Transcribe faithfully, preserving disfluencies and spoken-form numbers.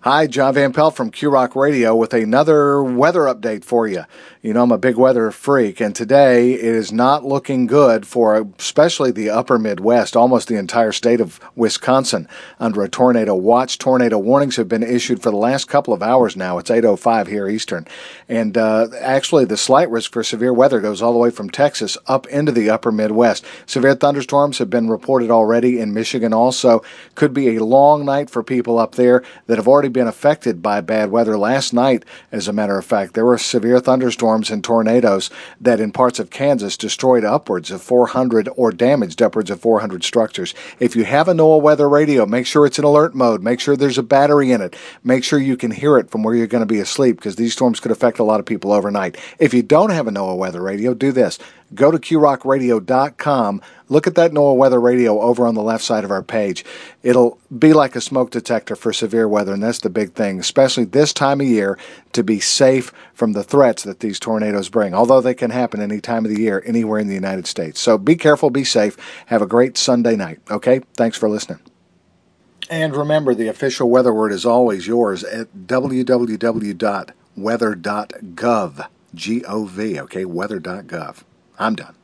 Hi, John Van Pelt from Q Rock Radio with another weather update for you. You know, I'm a big weather freak, and today it is not looking good for especially the upper Midwest, almost the entire state of Wisconsin, under a tornado watch. Tornado warnings have been issued for the last couple of hours now. It's eight oh five here Eastern. And uh, actually, the slight risk for severe weather goes all the way from Texas up into the upper Midwest. Severe thunderstorms have been reported already in Michigan also. Could be a long night for people up there that have already been affected by bad weather. Last night, as a matter of fact, there were severe thunderstorms and tornadoes that in parts of Kansas destroyed upwards of four hundred or damaged upwards of four hundred structures. If you have a NOAA weather radio, make sure it's in alert mode. Make sure there's a battery in it. Make sure you can hear it from where you're going to be asleep, because these storms could affect a lot of people overnight. If you don't have a NOAA weather radio, do this. Go to Q rock radio dot com. Look at that NOAA weather radio over on the left side of our page. It'll be like a smoke detector for severe weather, and that's the big thing, especially this time of year, to be safe from the threats that these tornadoes bring, although they can happen any time of the year, anywhere in the United States. So be careful, be safe. Have a great Sunday night, okay? Thanks for listening. And remember, the official weather word is always yours at w w w dot weather dot gov, G O V, okay? weather dot gov. I'm done.